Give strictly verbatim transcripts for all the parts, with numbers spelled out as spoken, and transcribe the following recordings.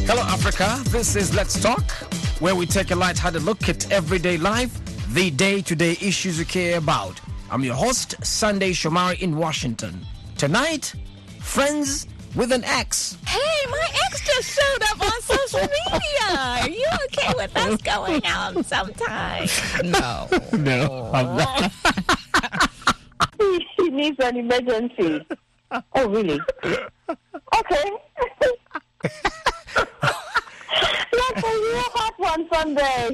Hello, Africa. This is Let's Talk, where we take a light-hearted look at everyday life, the day-to-day issues you care about. I'm your host, Sunday Shomari in Washington. Tonight, friends with an ex. Hey, my ex just showed up on social media. Are you okay with us going out sometime? No. No, I'm not. He needs an emergency. Oh, really? Okay. That's a real hot one Sunday.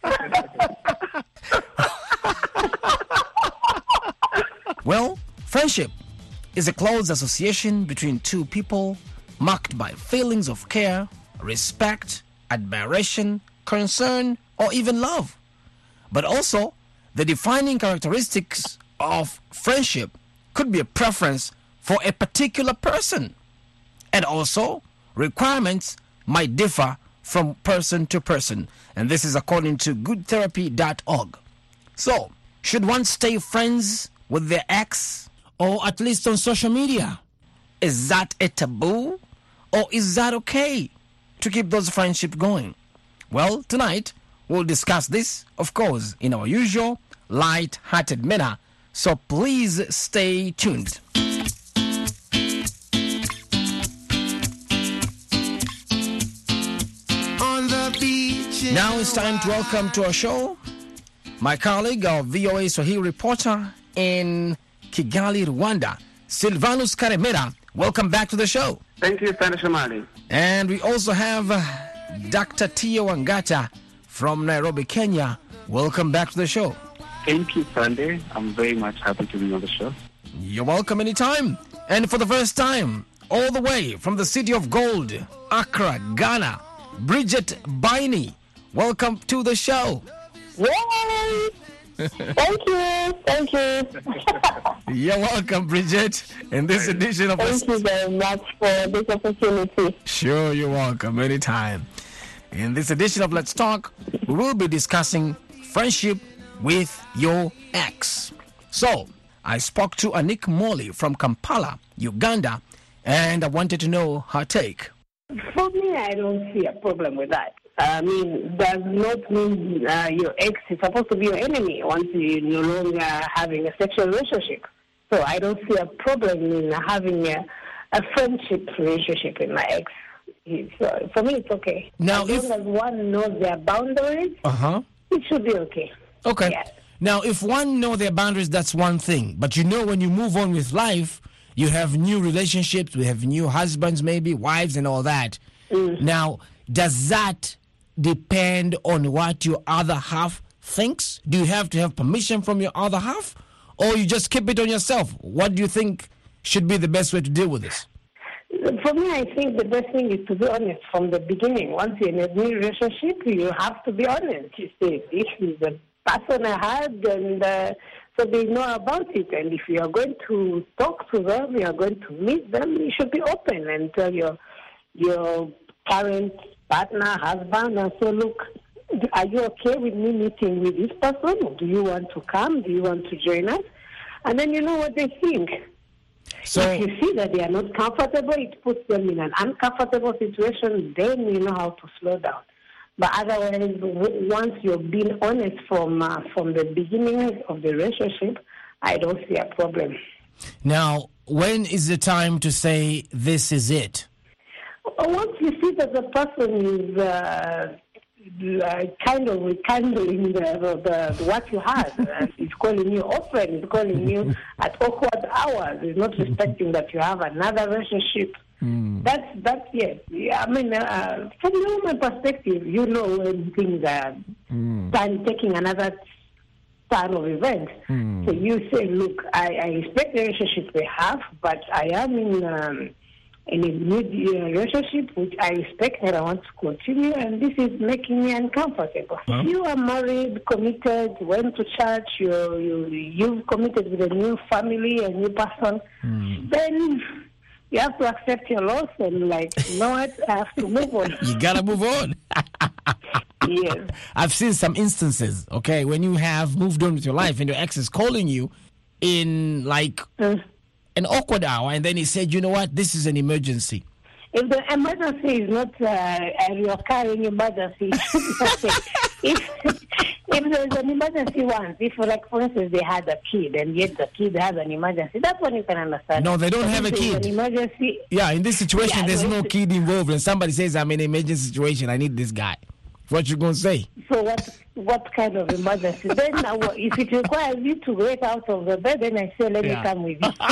Well, friendship is a close association between two people marked by feelings of care, respect, admiration, concern, or even love. But also, the defining characteristics of friendship could be a preference for a particular person. And also, requirements might differ from person to person. And this is according to good therapy dot org. So, should one stay friends with their ex, or at least on social media? Is that a taboo, or is that okay to keep those friendships going? Well, tonight we'll discuss this, of course, in our usual light-hearted manner. So please stay tuned. On the beach. Now it's time to welcome to our show my colleague, our V O A Swahili reporter in Kigali, Rwanda, Silvanus Karemera. Welcome back to the show. Thank you, Sana Shamali. And we also have uh, Doctor Tio Wangata from Nairobi, Kenya. Welcome back to the show. Thank you, Sunday. I'm very much happy to be on the show. You're welcome anytime. And for the first time, all the way from the city of gold, Accra, Ghana, Bridget Baini. Welcome to the show. Yay! Thank you. Thank you. You're welcome, Bridget, in this edition of... Thank you very much for this opportunity. Sure, you're welcome anytime. In this edition of Let's Talk, we will be discussing friendship with your ex. So, I spoke to Anik Molly from Kampala, Uganda, and I wanted to know her take. For me, I don't see a problem with that. I mean, does not mean uh, your ex is supposed to be your enemy once you're no longer having a sexual relationship. So I don't see a problem in having a, a friendship relationship with my ex. It's, uh, for me, it's okay. Now, as if long as one knows their boundaries, uh-huh. it should be okay. Okay. Yeah. Now, if one know their boundaries, that's one thing. But you know, when you move on with life, you have new relationships, we have new husbands, maybe wives, and all that. Mm. Now, does that depend on what your other half thinks? Do you have to have permission from your other half, or you just keep it on yourself? What do you think should be the best way to deal with this? For me, I think the best thing is to be honest from the beginning. Once you're in a new relationship, you have to be honest. You say, this is the person I had, and uh, so they know about it. And if you are going to talk to them, you are going to meet them, you should be open and tell your your current partner, husband, and say, look, are you okay with me meeting with this person? Do you want to come? Do you want to join us? And then you know what they think. So, if you see that they are not comfortable, it puts them in an uncomfortable situation, then you know how to slow down. But otherwise, once you've been honest from uh, from the beginning of the relationship, I don't see a problem. now, when is the time to say this is it? Once you see that the person is uh, uh, kind of rekindling the, the, the, what you had, uh, he's calling you open, he's calling you at awkward hours, he's not respecting that you have another relationship. Mm. That's, that's, yes. Yeah, I mean, uh, from the human perspective, you know when things are Mm. done, taking another turn of events. Mm. So you say, look, I, I respect the relationship we have, but I am in... Um, in a new relationship which I respect and I want to continue, and this is making me uncomfortable. Huh? If you are married, committed, went to church, you, you, you've committed with a new family, a new person, Mm. then you have to accept your loss and, like, you know what, I have to move on. You gotta move on. Yes. I've seen some instances, okay, when you have moved on with your life and your ex is calling you in like Mm. an awkward hour, and then he said, you know what, this is an emergency. if the emergency is not uh, a recurring emergency, if if there's an emergency once, if like for instance they had a kid and yet the kid has an emergency, that's when you can understand. No, they don't but have a kid. An emergency. Yeah, in this situation, Yeah, there's no, no it's- kid involved, and somebody says, "I'm in an emergency situation. I need this guy." What you gonna say? So what what kind of emergency? Then uh, what- if it requires you to get out of the bed, then I say let Yeah. me come with you.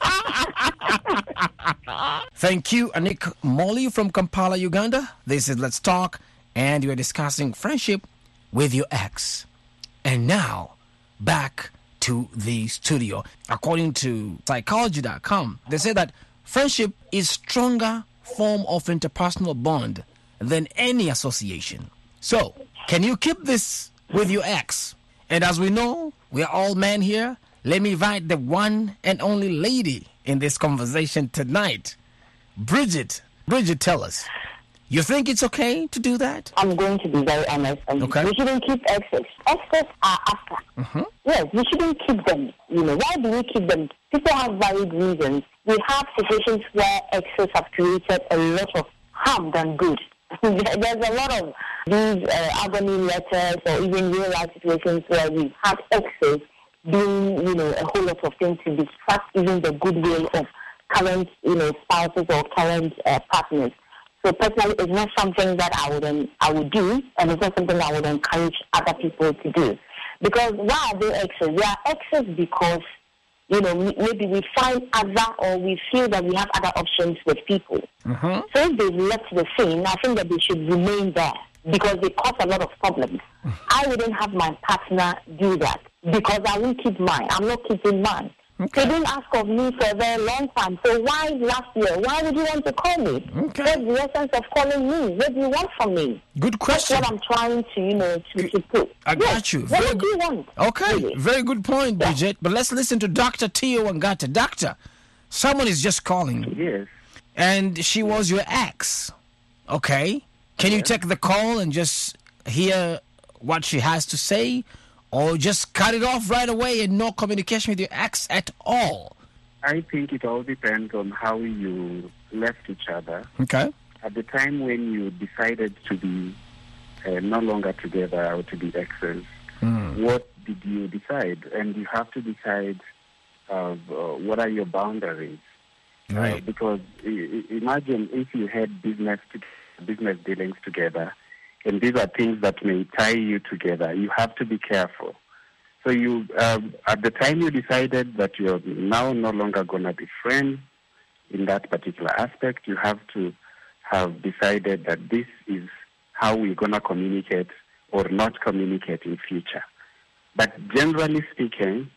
Thank you, Anik Molly from Kampala, Uganda. This is Let's Talk, and we're discussing friendship with your ex. And now, back to the studio. According to psychology dot com, they say that friendship is stronger form of interpersonal bond than any association. So, can you keep this with your ex? And as we know, we are all men here. Let me invite the one and only lady in this conversation tonight. Bridget. Bridget, tell us. You think it's okay to do that? I'm going to be very honest. Um, Okay. We shouldn't keep exes. Exes are after. Mm-hmm. Yes, we shouldn't keep them. You know, why do we keep them? People have valid reasons. We have situations where exes have created a lot of harm than good. There's a lot of these uh, agony letters or even real life situations where we've had exes doing, you know, a whole lot of things to distract even the goodwill of current, you know, spouses or current uh, partners. So personally, it's not something that I would um, I would do, and it's not something I would encourage other people to do. Because why are they exes? They are exes because, you know, m- maybe we find other or we feel that we have other options with people. Mm-hmm. So if they've left the scene, I think that they should remain there because they cause a lot of problems. I wouldn't have my partner do that because I won't keep mine. I'm not keeping mine. Okay. They didn't ask of me for a very long time. So why last year? Why would you want to call me? Okay. What's the essence of calling me? What do you want from me? Good That's question. what I'm trying to, you know, to, to put. I Yes. got you. What Very do you want? Okay, Really? very good point, Bridget. But let's listen to Doctor Tio Wangata. Doctor, someone is just calling, Yes. and she was your ex. Okay. Can you take the call and just hear what she has to say? Or just cut it off right away and no communication with your ex at all? I think it all depends on how you left each other. Okay. At the time when you decided to be uh, no longer together or to be exes, what did you decide? And you have to decide uh, uh, what are your boundaries. Uh, Right. because I- I- imagine if you had business to, business dealings together, and these are things that may tie you together. You have to be careful. So you, um, at the time you decided that you're now no longer going to be friends in that particular aspect, you have to have decided that this is how we're going to communicate or not communicate in future. But generally speaking,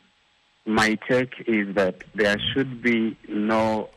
my take is that there should be no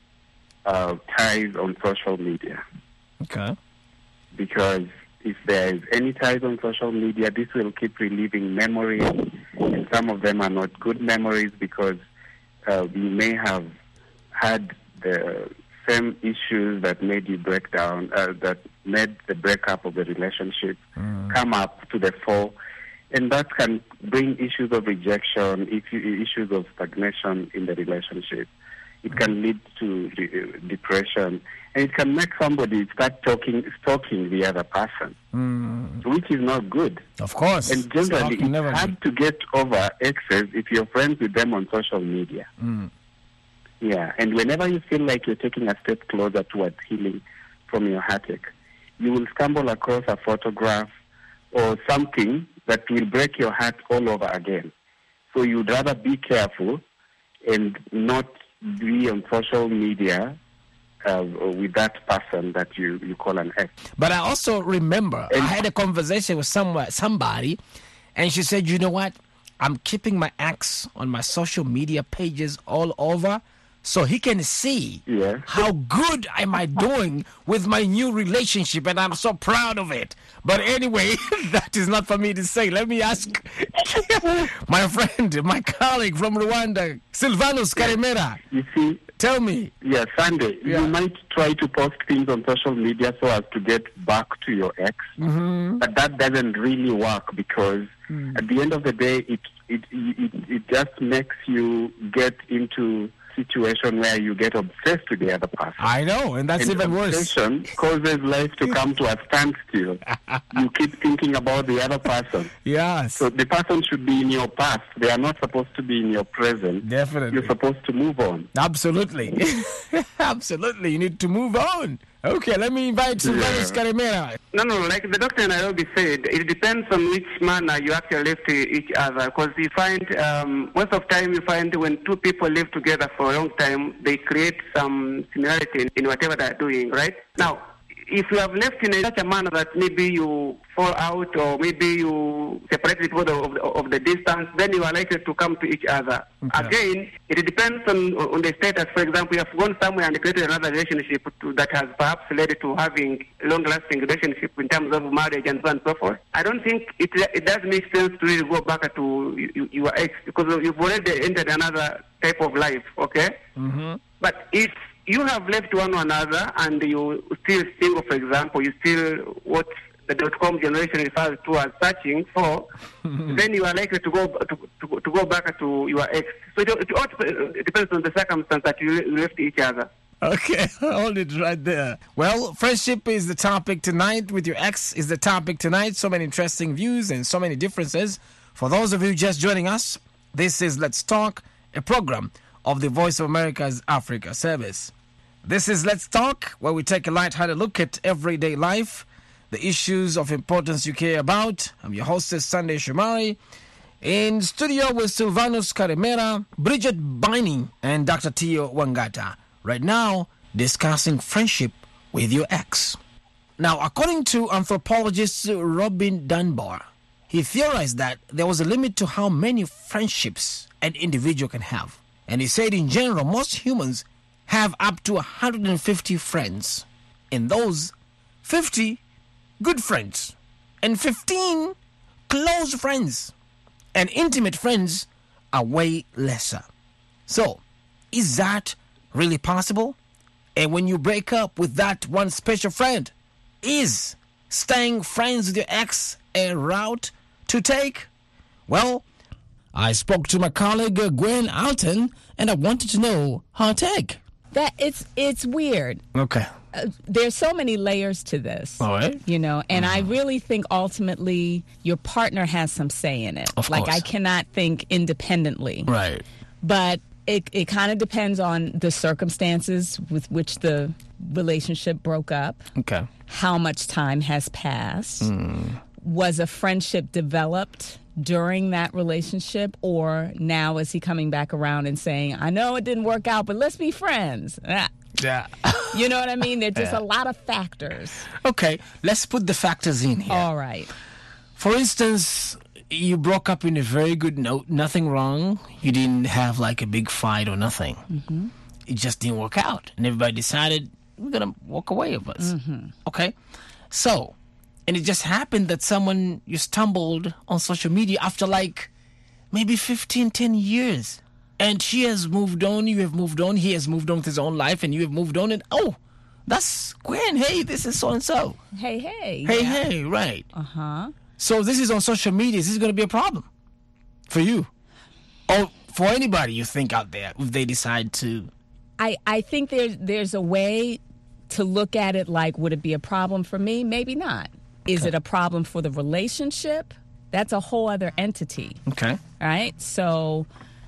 uh, ties on social media, Okay. because if there is any ties on social media, this will keep reliving memories, and some of them are not good memories because uh, you may have had the same issues that made you break down, uh, that made the breakup of the relationship come up to the fore, and that can bring issues of rejection, issue- issues of stagnation in the relationship. It can lead to de- depression, and it can make somebody start talking, stalking the other person, which is not good. Of course. And generally, Stalking never it's hard to get over exes if you're friends with them on social media. Mm. Yeah, and whenever you feel like you're taking a step closer towards healing from your heartache, you will stumble across a photograph or something that will break your heart all over again. So you'd rather be careful and not be on social media uh, with that person that you, you call an ex. But I also remember I And- had a conversation with someone, somebody, and she said, "You know what? I'm keeping my ex on my social media pages all over, so he can see Yeah. how good am I doing with my new relationship, and I'm so proud of it." But anyway, that is not for me to say. Let me ask my friend, my colleague from Rwanda, Silvanus Karemera. You see, Tell me. yeah, Sunday, Yeah. you might try to post things on social media so as to get back to your ex, Mm-hmm. but that doesn't really work because Mm. at the end of the day, it, it, it, it just makes you get into situation where you get obsessed with the other person. I know, and that's and even worse. Obsession causes life to come to a standstill. You keep thinking about the other person. Yes. So the person should be in your past. They are not supposed to be in your present. Definitely. You're supposed to move on. Absolutely. Absolutely. You need to move on. Okay, let me invite Silvanus Yeah. Karimera. No, no, like the doctor in Nairobi said, it depends on which manner you actually live to each other. Because you find, um, most of the time you find when two people live together for a long time, they create some similarity in, in whatever they're doing, right? Now, if you have left in such a manner that maybe you fall out or maybe you separate because of the, of the distance, then you are likely to come to each other. Okay. Again, it depends on on the status. For example, you have gone somewhere and created another relationship to, that has perhaps led to having long-lasting relationship in terms of marriage and so on and so forth. I don't think it it does make sense to really go back to you, your ex because you've already entered another type of life, okay? Mm-hmm. But if you have left one another and you still single, for example, you still what the dot-com generation refers to as searching for, then you are likely to go to, to, to go back to your ex. So it, it, all it depends on the circumstance that you left each other. Okay, hold it right there. Well, friendship is the topic tonight. With your ex is the topic tonight. So many interesting views and so many differences. For those of you just joining us, this is Let's Talk, a program of the Voice of America's Africa service. This is Let's Talk, where we take a light-hearted look at everyday life, the issues of importance you care about. I'm your hostess, Sunday Shumari. In studio with Silvanus Karimera, Bridget Biney, and Doctor Tio Wangata. Right now, discussing friendship with your ex. Now, according to anthropologist Robin Dunbar, he theorized that there was a limit to how many friendships an individual can have. And he said in general, most humans have up to one hundred fifty friends. In those, fifty good friends and fifteen close friends. And intimate friends are way lesser. So, is that really possible? And when you break up with that one special friend, is staying friends with your ex a route to take? Well, I spoke to my colleague uh, Gwen Alton, and I wanted to know her take. That it's it's weird. Okay. Uh, there's so many layers to this. All right. You know, and I really think ultimately your partner has some say in it. Of like course. I cannot think independently. Right. But it it kind of depends on the circumstances with which the relationship broke up. Okay. How much time has passed? Mm. Was a friendship developed during that relationship, or now is he coming back around and saying, I know it didn't work out, but let's be friends? Ah. Yeah. You know what I mean? There's just Yeah. a lot of factors. Okay, let's put the factors in here. All right. For instance, you broke up in a very good note, nothing wrong. You didn't have like a big fight or nothing. Mm-hmm. It just didn't work out. And everybody decided, we're going to walk away of us. Mm-hmm. Okay? So, and it just happened that someone, you stumbled on social media after like maybe fifteen, ten years. And she has moved on, you have moved on, he has moved on with his own life, and you have moved on, and oh, that's Gwen. Hey, this is so-and-so. Hey, hey. Hey, yeah. hey, right. Uh-huh. So this is on social media. Is this going to be a problem for you? Or for anybody you think out there if they decide to? I, I think there's, there's a way to look at it like, would it be a problem for me? Maybe not. Is Okay. it a problem for the relationship? That's a whole other entity. Okay. All right? So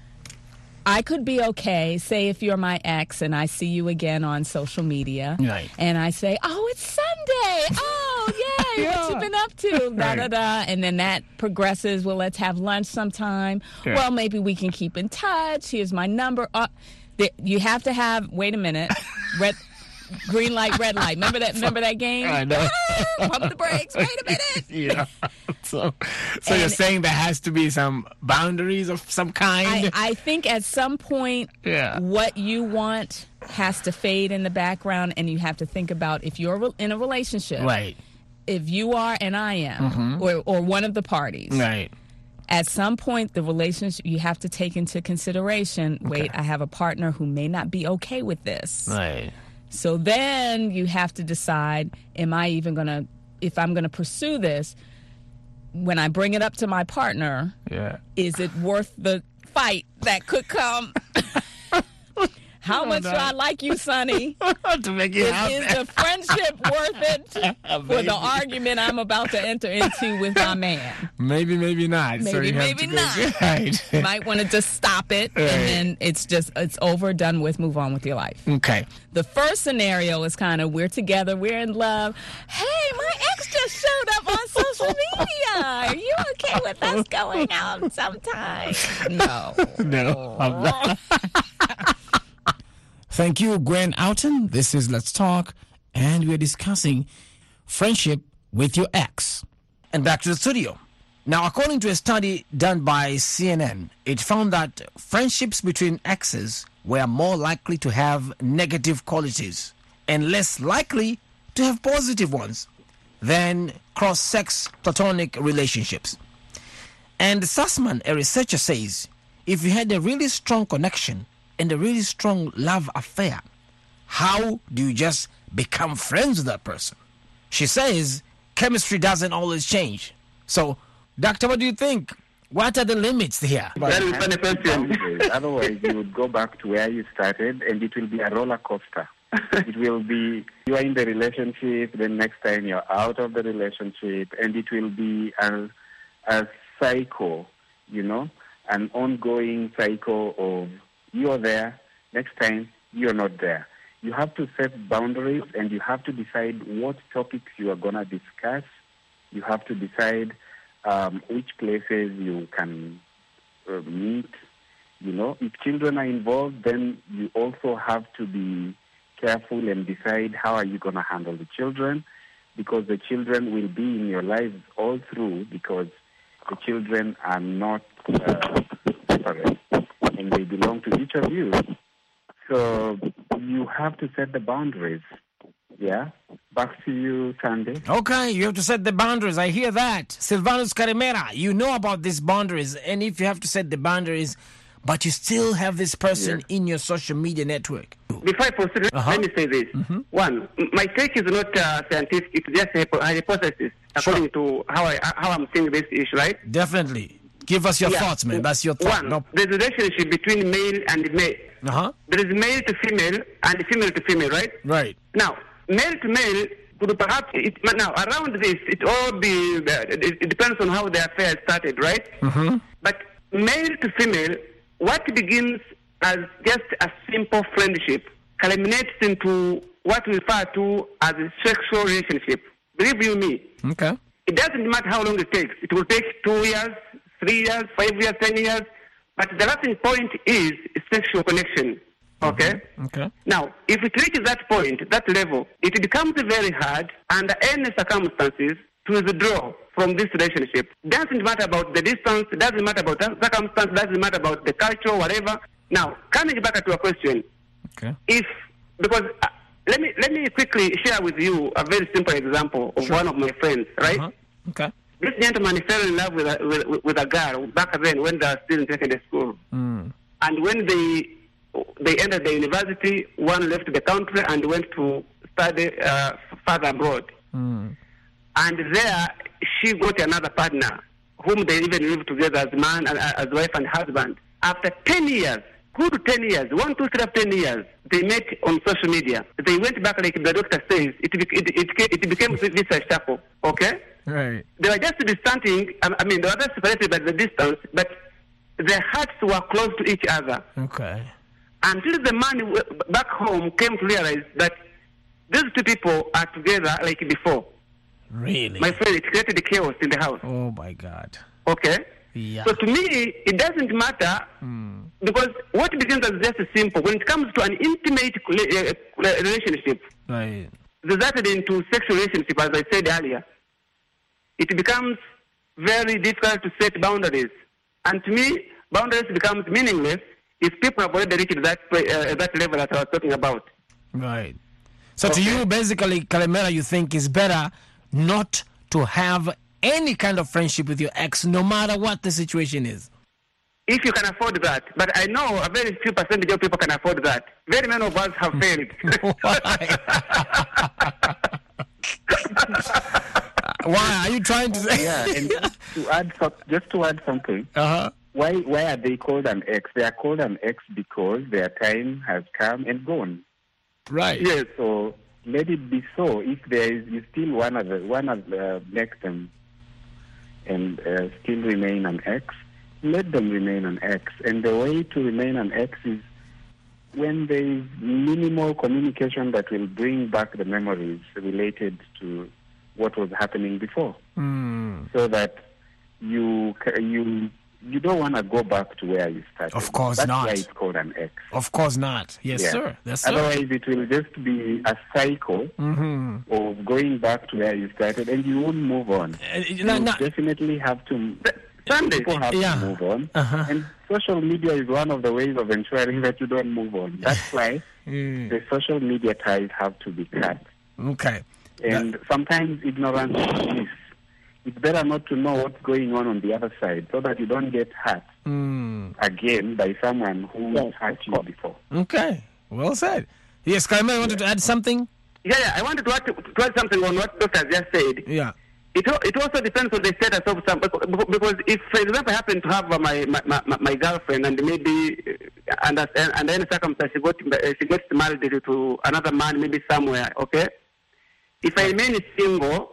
I could be okay, say if you're my ex and I see you again on social media. Right. And I say, oh, it's Sunday. Oh, yay. Yeah. What you been up to? Da, da, Right. da. And then that progresses. Well, let's have lunch sometime. Yeah. Well, maybe we can keep in touch. Here's my number. Uh, th- you have to have, wait a minute, red, green light, red light. Remember that Remember that game? I know. Ah, pump the brakes. Wait a minute. Yeah. So, so you're And- saying there has to be some boundaries of some kind? I, I think at some point, Yeah. what you want has to fade in the background, and you have to think about if you're re- in a relationship, Right. if you are and I am, or, or one of the parties, Right. at some point, the relationship, you have to take into consideration, wait, I have a partner who may not be okay with this. Right. So then you have to decide, am I even going to, if I'm going to pursue this, when I bring it up to my partner, Yeah. is it worth the fight that could come? How much do I like you, Sonny? To make you Is, happy. is the friendship worth it for the argument I'm about to enter into with my man? Maybe, maybe not. so Maybe, you have maybe to go- not. Right. You might want to just stop it, Right. and then it's just, it's over, done with, move on with your life. Okay. The first scenario is kind of, we're together, we're in love. Hey, my ex just showed up on social media. Are you okay with us going out sometime? No. No, I'm not. Thank you, Gwen Outen. This is Let's Talk, and we're discussing friendship with your ex. And back to the studio. Now, according to a study done by C N N, it found that friendships between exes were more likely to have negative qualities and less likely to have positive ones than cross-sex platonic relationships. And Sussman, a researcher, says if you had a really strong connection and a really strong love affair, how do you just become friends with that person? She says chemistry doesn't always change. So, Doctor, what do you think? What are the limits here? That is a funny question. Boundaries. Otherwise, you would go back to where you started, and it will be a roller coaster. It will be, you are in the relationship, then next time you're out of the relationship, and it will be a, a cycle, you know, an ongoing cycle of you're there, next time you're not there. You have to set boundaries, and you have to decide what topics you are going to discuss. You have to decide um, which places you can uh, meet. You know, if children are involved, then you also have to be careful and decide how are you going to handle the children, because the children will be in your lives all through, because the children are not uh, separate and they belong to each of you. So you have to set the boundaries. Yeah? Back to you, Sandy. Okay, you have to set the boundaries. I hear that. Silvanus Carimera, you know about these boundaries. And if you have to set the boundaries, but you still have this person Yeah. in your social media network. Before I proceed, Uh-huh. let me say this. Mm-hmm. One, m- my take is not uh, scientific; it's just a, hypo- a hypothesis according to how I how I'm seeing this issue. Right? Definitely. Give us your Yeah. thoughts, man. That's your thought. One, No. there's a relationship between male and male. Uh-huh. There is male to female and female to female. Right? Right. Now, male to male could perhaps it, now around this it all be it, it depends on how the affair started. Right? Mm-hmm. But male to female, what begins as just a simple friendship culminates into what we refer to as a sexual relationship. Believe you me, Okay. it doesn't matter how long it takes. It will take two years, three years, five years, ten years. But the lasting point is sexual connection. Okay? Okay. Now, if it reaches that point, that level, it becomes very hard under any circumstances to withdraw from this relationship. Doesn't matter about the distance, doesn't matter about the circumstance, doesn't matter about the culture, whatever. Now, coming back to your question, Okay. if, because, uh, let me let me quickly share with you a very simple example of one of my friends, right? Uh-huh. Okay. This gentleman fell in love with a, with, with a girl back then when they were still in secondary school. Mm. And when they they entered the university, one left the country and went to study uh, further abroad. Mm. And there, she got another partner, whom they even lived together as man and as wife and husband. After ten years, good ten years, one, two, three, ten years, they met on social media. They went back, like the doctor says, it it it, it became this a shuffle. Okay. Right. They were just distancing. I mean, they were just separated by the distance, but their hearts were close to each other. Okay. Until the man w- back home came to realize that these two people are together like before. Really? My friend, it created chaos in the house. Oh, my God. Okay? Yeah. So to me, it doesn't matter Mm. because what begins as just simple, when it comes to an intimate uh, relationship, Right. resulted into sexual relationship, as I said earlier, it becomes very difficult to set boundaries. And to me, boundaries becomes meaningless if people have already reached that uh, that level that I was talking about. Right. So to Okay. you, basically, Calimera, you think it's better not to have any kind of friendship with your ex, no matter what the situation is. If you can afford that. But I know a very few percentage of people can afford that. Very many of us have failed. Why? Are you trying to say? Yeah, and just to add, so- just to add something, Uh-huh. why why are they called an ex? They are called an ex because their time has come and gone. Right. Yes. So let it be so. If there is, you still wanna wanna uh, make them and uh, still remain an ex, let them remain an ex. And the way to remain an ex is when there is minimal communication that will bring back the memories related to what was happening before, Mm. so that you ca- you you don't want to go back to where you started. Of course That's not. why it's called an ex. Of course not. Yes, Yeah. sir. Yes, sir. Otherwise, it will just be a cycle Mm-hmm. of going back to where you started, and you won't move on. Uh, You no, no. definitely have to. Sunday. People have Yeah. to move on, Uh-huh. and social media is one of the ways of ensuring that you don't move on. That's why Mm. the social media ties have to be cut. Okay. And sometimes ignorance is bliss. It's better not to know what's going on on the other side, so that you don't get hurt Mm. again by someone who Yes, hurt you before. Okay. Well said. Yes, Karima, you wanted to add something? Yeah, yeah. I wanted to add, to add something on what Doctor has just said. Yeah. It, al- it also depends on the status of some, because if, for example, I happen to have uh, my, my, my, my girlfriend and maybe uh, under, under any circumstance she, got, uh, she gets married to another man, maybe somewhere, okay? If I remain single,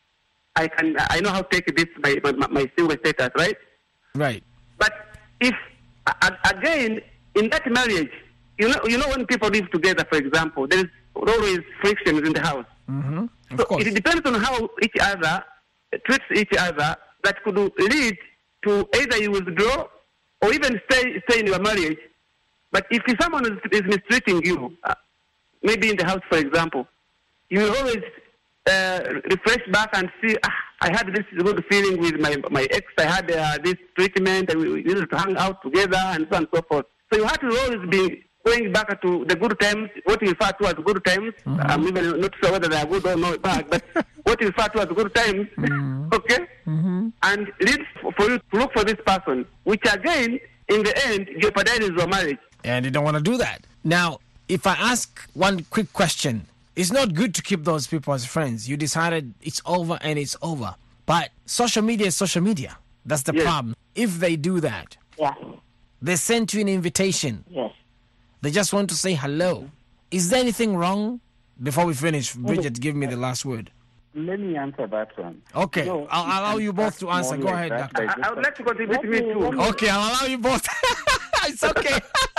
I can I know how to take this my, my, my single status, right? Right. But if a- again in that marriage, you know, you know when people live together, for example, there is always frictions in the house. Mm-hmm. Of So course. it depends on how each other treats each other that could lead to either you withdraw or even stay stay in your marriage. But if someone is, is mistreating you, uh, maybe in the house, for example, you will always uh, refresh back and see, ah, I had this good feeling with my my ex. I had uh, this treatment, and we needed to hang out together, and so on and so forth. So you have to always be going back to the good times, what you refer to as good times. Mm-hmm. I'm even not sure whether they are good or not bad, but what you refer to as good times, Mm-hmm. okay? Mm-hmm. And lead f- for you to look for this person, which again, in the end, jeopardizes your marriage. And you don't want to do that. Now, if I ask one quick question, it's not good to keep those people as friends. You decided it's over and it's over. But social media is social media. That's the Yes. problem. If they do that, Yeah. they sent you an invitation. Yes. They just want to say hello. Is there anything wrong? Before we finish, Bridget, give me the last word. Let me answer that one. Okay, No, I'll I'll allow it you can both to start answer. more Go like ahead, that doctor. by I, I would like to contribute Let me me- too. let me- Okay, I'll allow you both. It's okay.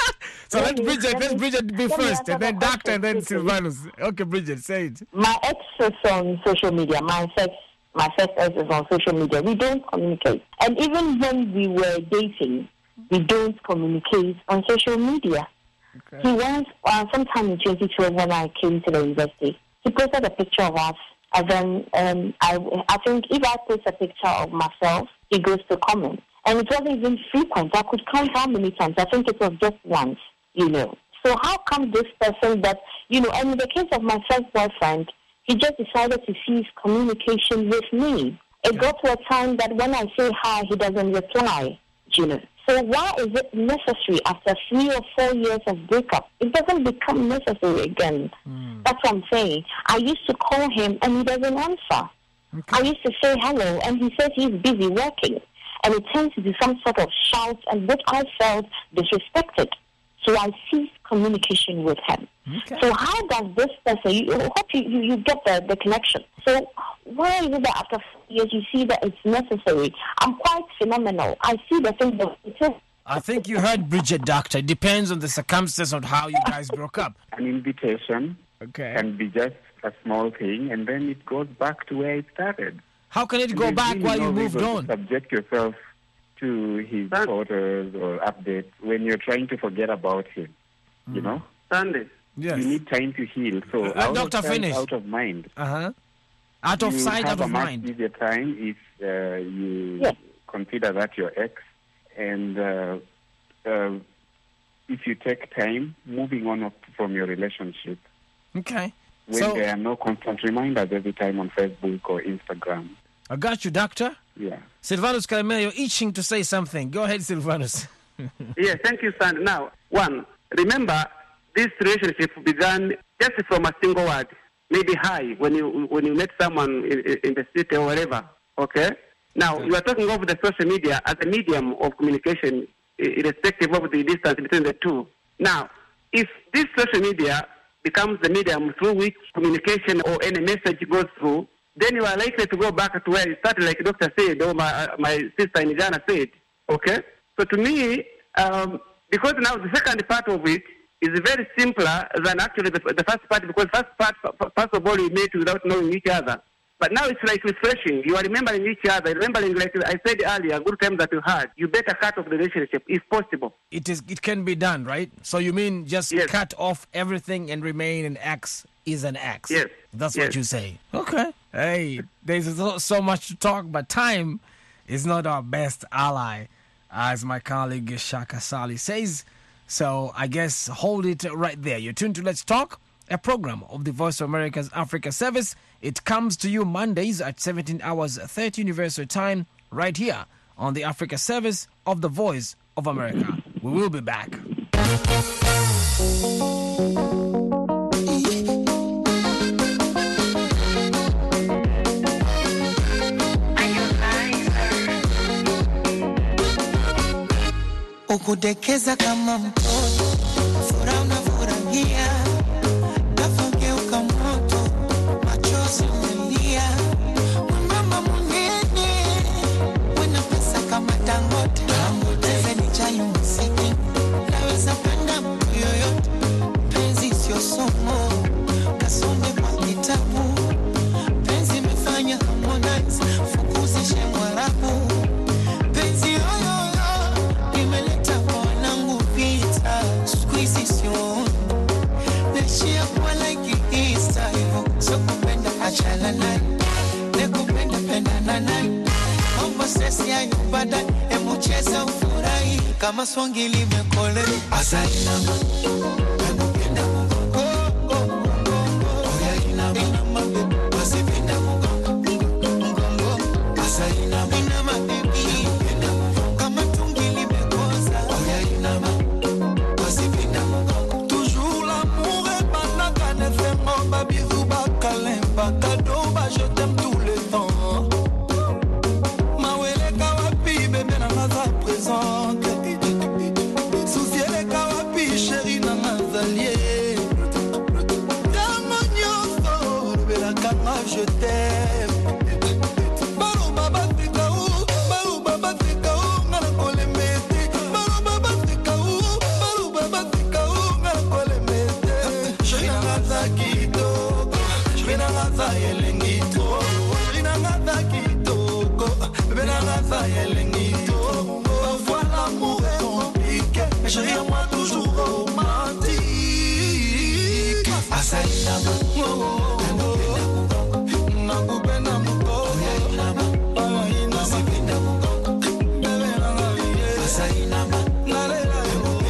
So let Let me- Bridget, let let me- Bridget be let me first, answer and then the doctor, and then question Silvanus. Okay, Bridget, say it. My ex is on social media. My sex, my first ex is on social media. We don't communicate. And even when we were dating, we don't communicate on social media. Okay. He once, uh, sometime in twenty twelve when I came to the university, he posted a picture of us. And then um, I, I think if I post a picture of myself, he goes to comment. And it wasn't even frequent. I could count how many times. I think it was just once, you know. So how come this person that, you know, and in the case of my first boyfriend, he just decided to cease communication with me. It got to a time that when I say hi, he doesn't reply, you know. So why is it necessary after three or four years of breakup? It doesn't become necessary again. Mm. That's what I'm saying. I used to call him and he doesn't answer. Okay. I used to say hello and he says he's busy working. And it turns into some sort of shout and which I felt disrespected. So I ceased communication with him. Okay. So how does this person, you, I hope you, you, you get the, the connection. So why is it that after four years you see that it's necessary? I'm quite phenomenal. I see the thing that it is. I think you heard Bridget, doctor. It depends on the circumstance of how you guys broke up. An invitation Okay. can be just a small thing, and then it goes back to where it started. How can it go There's back really while no you moved reason on? to subject yourself to his That- photos or updates when you're trying to forget about him. You Mm. know, Sunday. Yes. you need time to heal. So Uh, out doctor, of sight, finish. out of mind. Uh-huh. Out of you sight, have out of a much mind. easier time if uh, you Yes. consider that your ex, and uh, uh, if you take time moving on up from your relationship Okay. when So there are no constant reminders every time on Facebook or Instagram. I got you, doctor. Yeah. Silvanus Caramel, you're itching to say something. Go ahead, Silvanus. Yes, thank you, son. Now, one, remember, this relationship began just from a single word, maybe hi, when you when you met someone in, in the city or whatever, okay? Now, you are talking of the social media as a medium of communication, irrespective of the distance between the two. Now, if this social media becomes the medium through which communication or any message goes through, then you are likely to go back to where you started, like Doctor said, or my, my sister in Ghana said. Okay? So to me, um, because now the second part of it is very simpler than actually the, the first part, because first part, first of all, you meet without knowing each other. But now it's like refreshing. You are remembering each other, remembering, like I said earlier, good times that you had. You better cut off the relationship if possible. It is. It can be done, right? So you mean just yes. cut off everything and remain an ex is an ex? Yes. That's yes. what you say. Okay. Hey, there's so, so much to talk, but time is not our best ally, as my colleague Shaka Sali says. So I guess hold it right there. You're tuned to Let's Talk, a program of the Voice of America's Africa Service. It comes to you Mondays at seventeen hours thirty Universal Time, right here on the Africa Service of the Voice of America. We will be back. Ukudekeza kama mtoto, furaha unafurahia, nafogeuka moto, machozi umelia. Mama mwingine, wana pesa kama Dangote, Dangote ni chayo msiki, naweza penda mtu yoyote, penzi sio somo, kasome kwa kitabu, penzi imefanya Harmonize, fukuzi shemwarabu, penzi yoyo. So kupenda achala naye, nekupenda penda na naye, mambo stress ya yubada, emu cheza ufurahi, kama swangi limekole, asali nama, kanupenda mungo, oh, oh, mungo, oya inama, inama, wasipenda mungo, mungo, asali nama, inama, baby, kama tungi limekoza, oya inama, wasipenda mungo, toujours l'amour est banaka, ne fait mon babi. Cadeau, bah je t'aime tout le temps. Mawele kawapi, bébé na maza présente. Soucier les kawapi, chérie na mazalier. Yamanyoso, bébé la kama, je t'aime. Balou baba trikaou, balou baba trikaou, ngala kole mete. Balou baba trikaou, balou baba trikaou, ngala kole mete. Chérie na maza kito. Benagaza yelengito, benagaza kitoko, benagaza yelengito. Parfois l'amour est compliqué, mais chérie à moi toujours romantique. Asaïna, oh, nakupenda mko, aina sipenda mko, bebe nangalie. Asaïna, nalela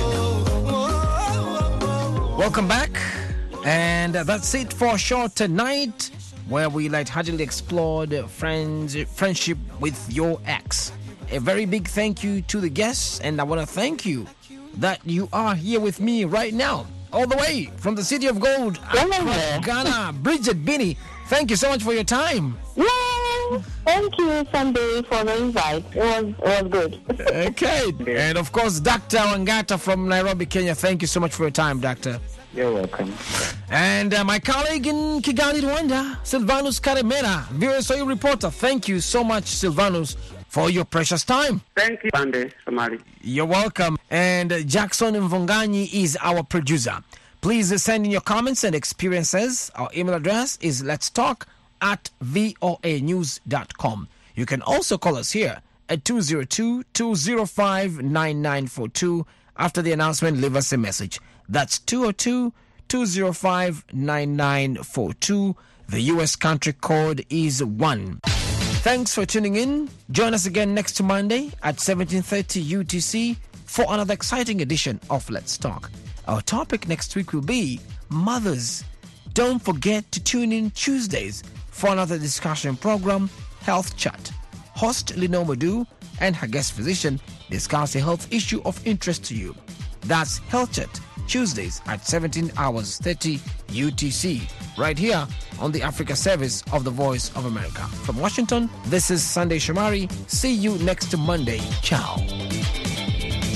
yo. Welcome back. And uh, that's it for a show tonight, where we lightheartedly explored friends, friendship with your ex. A very big thank you to the guests, and I want to thank you that you are here with me right now, all the way from the city of gold, Accra, Ghana. Bridget Binney, thank you so much for your time. Yay! Thank you, Sunday, for the invite. It was, it was good. Okay. And of course, Doctor Wangata from Nairobi, Kenya, thank you so much for your time, Doctor. You're welcome. And uh, my colleague in Kigali, Rwanda, Silvanus Karemera, V O A Swahili reporter. Thank you so much, Silvanus, for your precious time. Thank you, Sunday, Somali. You're welcome. And uh, Jackson Mvunganyi is our producer. Please uh, send in your comments and experiences. Our email address is let's talk at voa news dot com. You can also call us here at two zero two, two zero five, nine nine four two. After the announcement, leave us a message. That's two zero two, two zero five, nine nine four two. The U S country code is one. Thanks for tuning in. Join us again next Monday at seventeen thirty U T C for another exciting edition of Let's Talk. Our topic next week will be mothers. Don't forget to tune in Tuesdays for another discussion program, Health Chat. Host Lino Madu and her guest physician discuss a health issue of interest to you. That's Health Chat, Tuesdays at seventeen hours thirty U T C, right here on the Africa service of the Voice of America. From Washington, this is Sunday Shomari. See you next Monday. Ciao.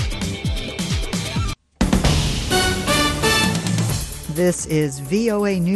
This is V O A News.